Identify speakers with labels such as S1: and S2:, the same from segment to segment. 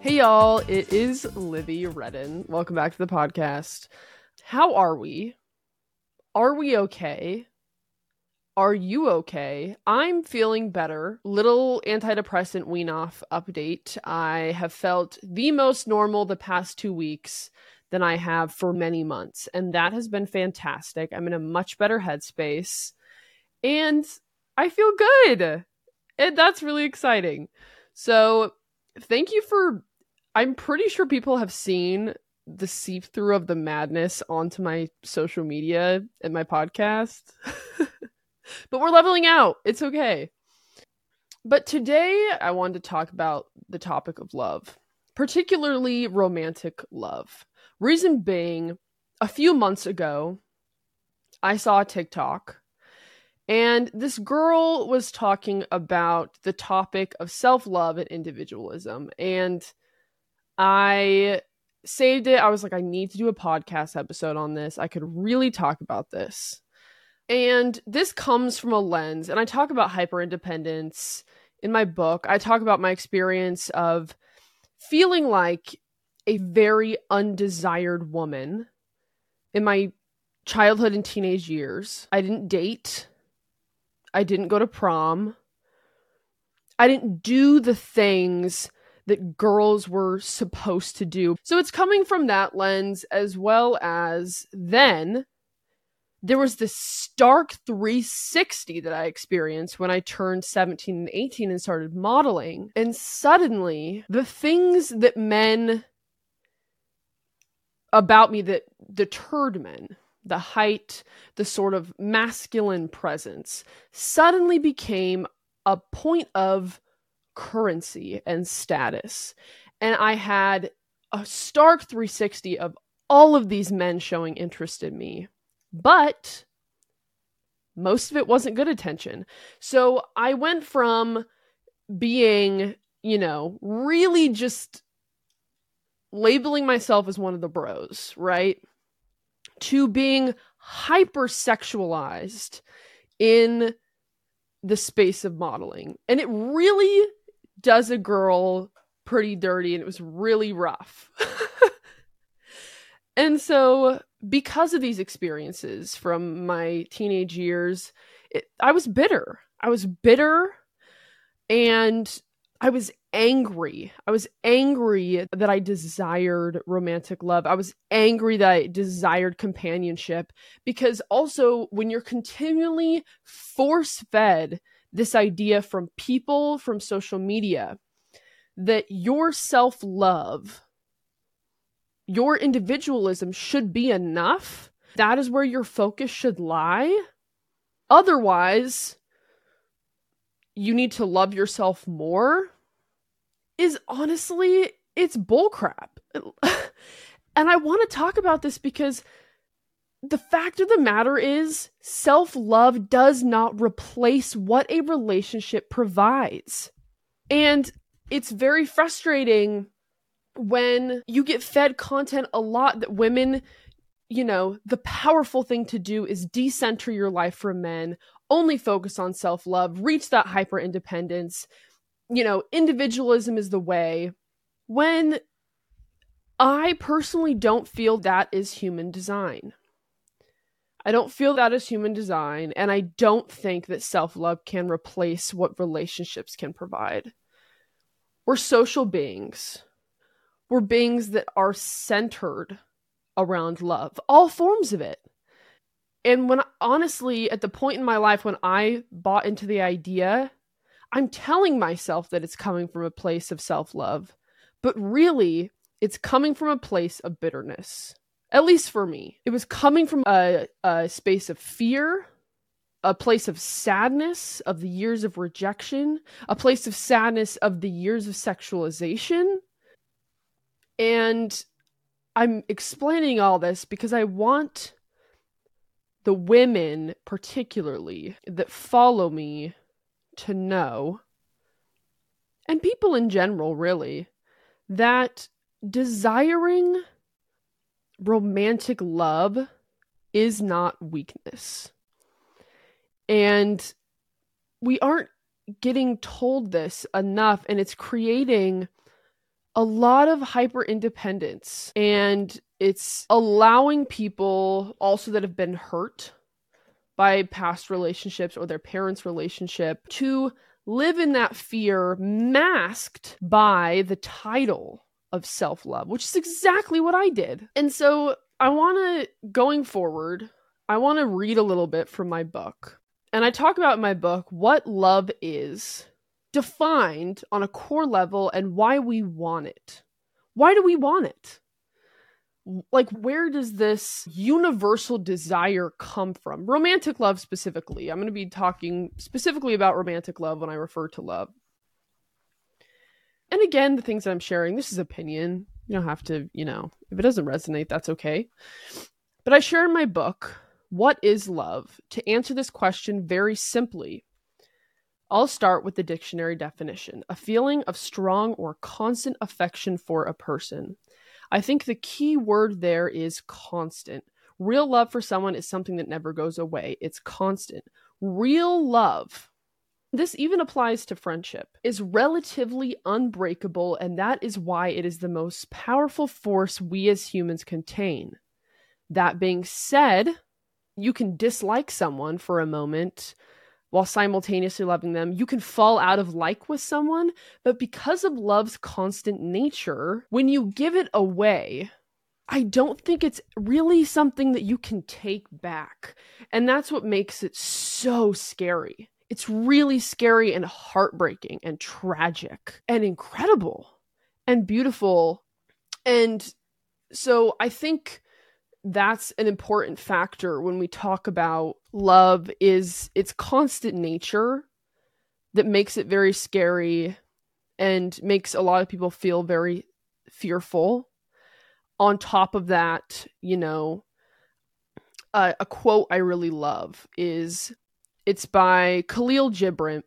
S1: Hey y'all, it is Livy Redden. Welcome back to the podcast. How are we? Are we okay? Are you okay? I'm feeling better. Little antidepressant wean off update. I have felt the most normal the past 2 weeks than I have for many months, and that has been fantastic. I'm in a much better headspace, and I feel good, and that's really exciting. So thank you for... I'm pretty sure people have seen the seep through of the madness onto my social media and my podcast. But we're leveling out. It's okay. But today I wanted to talk about the topic of love, particularly romantic love. Reason being, a few months ago, I saw a TikTok, and this girl was talking about the topic of self-love and individualism. And I saved it. I was like, I need to do a podcast episode on this. I could really talk about this. And this comes from a lens, and I talk about hyper-independence in my book. I talk about my experience of feeling like a very undesired woman in my childhood and teenage years. I didn't date. I didn't go to prom. I didn't do the things that girls were supposed to do. So it's coming from that lens, as well as then there was this stark 360 that I experienced when I turned 17 and 18 and started modeling. And suddenly, the things that men about me that deterred men, the height, the sort of masculine presence, suddenly became a point of currency and status. And I had a stark 360 of all of these men showing interest in me. But most of it wasn't good attention. So I went from being, really just labeling myself as one of the bros, right? To being hypersexualized in the space of modeling. And it really does a girl pretty dirty, and it was really rough. And so, because of these experiences from my teenage years, I was bitter. I was bitter, and I was angry. I was angry that I desired romantic love. I was angry that I desired companionship, because also when you're continually force-fed this idea from people, from social media, that your self-love, your individualism should be enough, that is where your focus should lie. Otherwise, you need to love yourself more, is honestly, it's bullcrap. And I want to talk about this because the fact of the matter is, self-love does not replace what a relationship provides. And it's very frustrating when you get fed content a lot that women, the powerful thing to do is decenter your life from men, only focus on self-love, reach that hyper-independence, individualism is the way. When I personally don't feel that is human design. I don't feel that is human design, and I don't think that self-love can replace what relationships can provide. We're social beings. We're beings that are centered around love, all forms of it. And honestly, at the point in my life when I bought into the idea, I'm telling myself that it's coming from a place of self-love, but really, it's coming from a place of bitterness. At least for me. It was coming from a space of fear, a place of sadness of the years of rejection, a place of sadness of the years of sexualization. And I'm explaining all this because I want the women, particularly, that follow me to know, and people in general, really, that desiring romantic love is not weakness. And we aren't getting told this enough, and it's creating a lot of hyper independence, and it's allowing people also that have been hurt by past relationships or their parents' relationship to live in that fear masked by the title of self-love, which is exactly what I did. And so going forward, I want to read a little bit from my book. And I talk about in my book what love is, defined on a core level, and why we want it. Why do we want it? Like, where does this universal desire come from? Romantic love specifically. I'm going to be talking specifically about romantic love when I refer to love. And again, the things that I'm sharing, this is opinion. You don't have to, if it doesn't resonate, that's okay. But I share in my book, What is Love? To answer this question very simply, I'll start with the dictionary definition: a feeling of strong or constant affection for a person. I think the key word there is constant. Real love for someone is something that never goes away. It's constant. Real love, this even applies to friendship, is relatively unbreakable, and that is why it is the most powerful force we as humans contain. That being said, you can dislike someone for a moment while simultaneously loving them. You can fall out of like with someone, but because of love's constant nature, when you give it away, I don't think it's really something that you can take back. And that's what makes it so scary. It's really scary and heartbreaking and tragic and incredible and beautiful. And so I think that's an important factor when we talk about love, is its constant nature that makes it very scary and makes a lot of people feel very fearful. On top of that, a quote I really love it's by Khalil Gibran?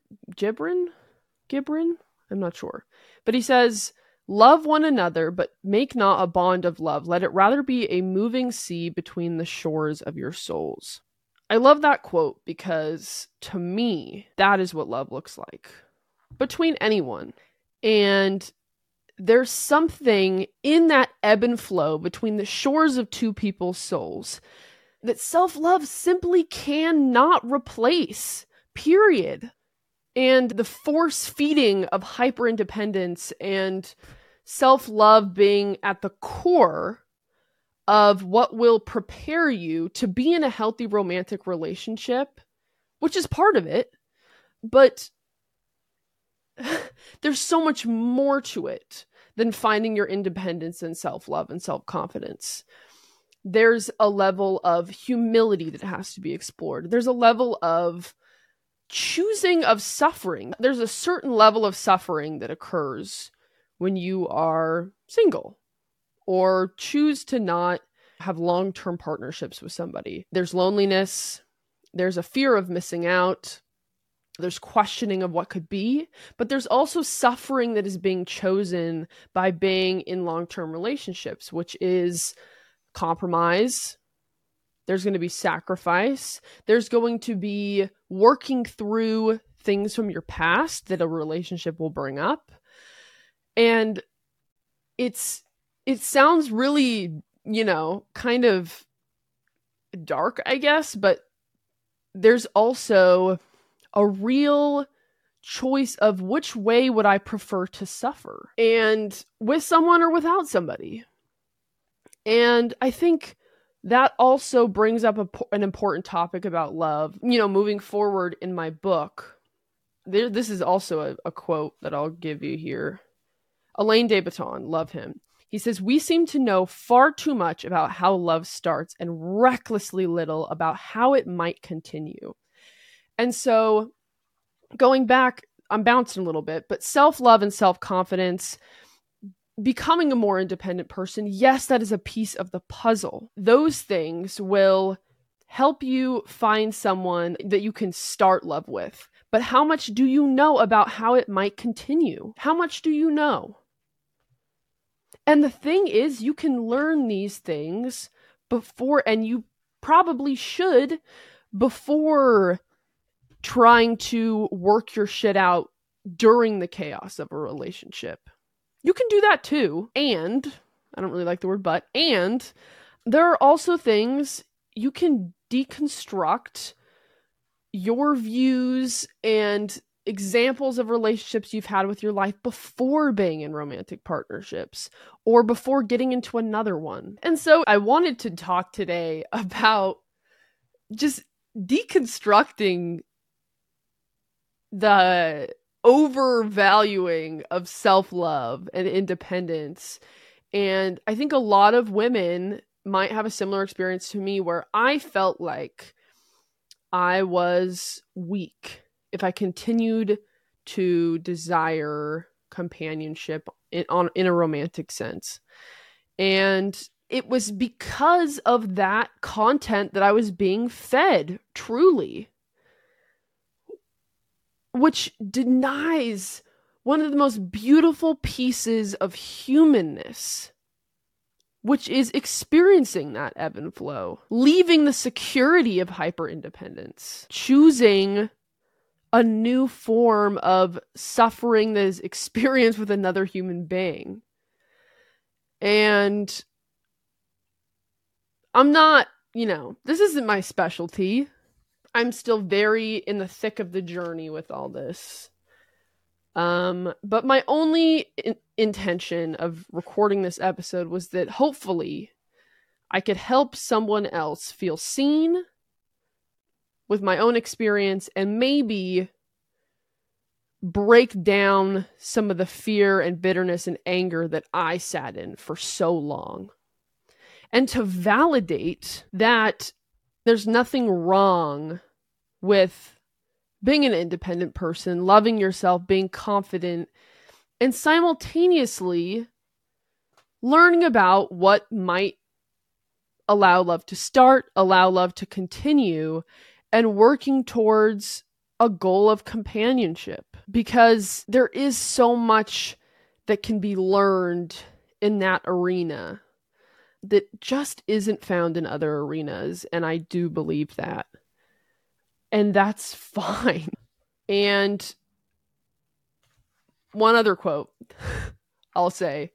S1: I'm not sure. But he says, "Love one another, but make not a bond of love. Let it rather be a moving sea between the shores of your souls." I love that quote because, to me, that is what love looks like between anyone. And there's something in that ebb and flow between the shores of two people's souls that self-love simply cannot replace, period. And the force feeding of hyper-independence and self-love being at the core of what will prepare you to be in a healthy romantic relationship, which is part of it, but there's so much more to it than finding your independence and self-love and self-confidence. There's a level of humility that has to be explored. There's a level of choosing of suffering. There's a certain level of suffering that occurs when you are single or choose to not have long-term partnerships with somebody. There's loneliness. There's a fear of missing out. There's questioning of what could be, but there's also suffering that is being chosen by being in long-term relationships, which is compromise. There's going to be sacrifice. There's going to be working through things from your past that a relationship will bring up. And it sounds really, kind of dark, I guess, but there's also a real choice of which way would I prefer to suffer, and with someone or without somebody. And I think that also brings up an important topic about love. Moving forward in my book, this is also a quote that I'll give you here. Alain de Botton, love him. He says, "We seem to know far too much about how love starts and recklessly little about how it might continue." And so, going back, I'm bouncing a little bit, but self-love and self-confidence, becoming a more independent person, yes, that is a piece of the puzzle. Those things will help you find someone that you can start love with. But how much do you know about how it might continue? How much do you know? And the thing is, you can learn these things before, and you probably should, before trying to work your shit out during the chaos of a relationship. You can do that too. And, I don't really like the word but, and there are also things you can deconstruct your views and examples of relationships you've had with your life before being in romantic partnerships or before getting into another one. And so I wanted to talk today about just deconstructing the overvaluing of self-love and independence. And I think a lot of women might have a similar experience to me where I felt like I was weak if I continued to desire companionship in a romantic sense. And it was because of that content that I was being fed, truly, which denies one of the most beautiful pieces of humanness, which is experiencing that ebb and flow, leaving the security of hyper-independence, choosing a new form of suffering that is experienced with another human being. And I'm not, this isn't my specialty. I'm still very in the thick of the journey with all this. But my only intention of recording this episode was that hopefully I could help someone else feel seen with my own experience and maybe break down some of the fear and bitterness and anger that I sat in for so long. And to validate that there's nothing wrong with being an independent person, loving yourself, being confident, and simultaneously learning about what might allow love to start, allow love to continue, and working towards a goal of companionship. Because there is so much that can be learned in that arena that just isn't found in other arenas, and I do believe that. And that's fine. And one other quote I'll say,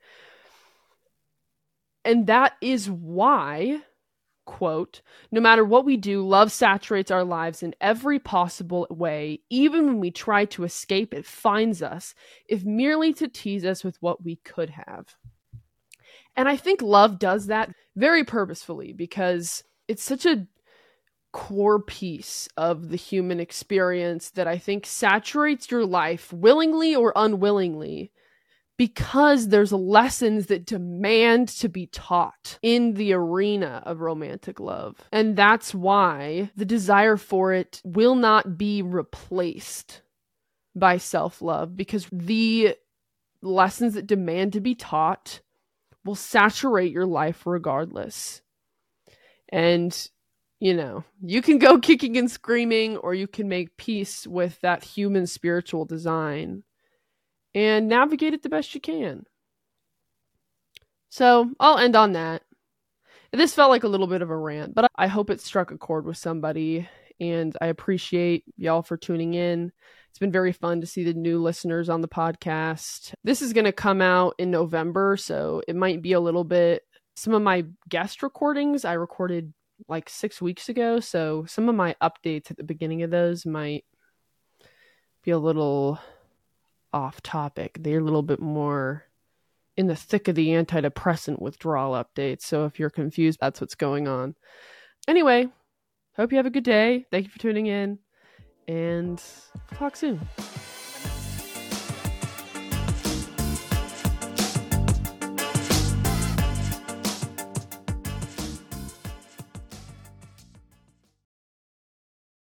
S1: and that is why, quote, no matter what we do, love saturates our lives in every possible way. Even when we try to escape, it finds us, if merely to tease us with what we could have. And I think love does that very purposefully because it's such a core piece of the human experience that I think saturates your life willingly or unwillingly because there's lessons that demand to be taught in the arena of romantic love. And that's why the desire for it will not be replaced by self-love, because the lessons that demand to be taught will saturate your life regardless. And you can go kicking and screaming, or you can make peace with that human spiritual design and navigate it the best you can. So I'll end on that. This felt like a little bit of a rant, but I hope it struck a chord with somebody, and I appreciate y'all for tuning in. It's been very fun to see the new listeners on the podcast. This is going to come out in November, so it might be a little bit. Some of my guest recordings I recorded like 6 weeks ago, so some of my updates at the beginning of those might be a little off topic. They're a little bit more in the thick of the antidepressant withdrawal updates, so if you're confused, that's what's going on. Anyway, hope you have a good day. Thank you for tuning in, and talk soon.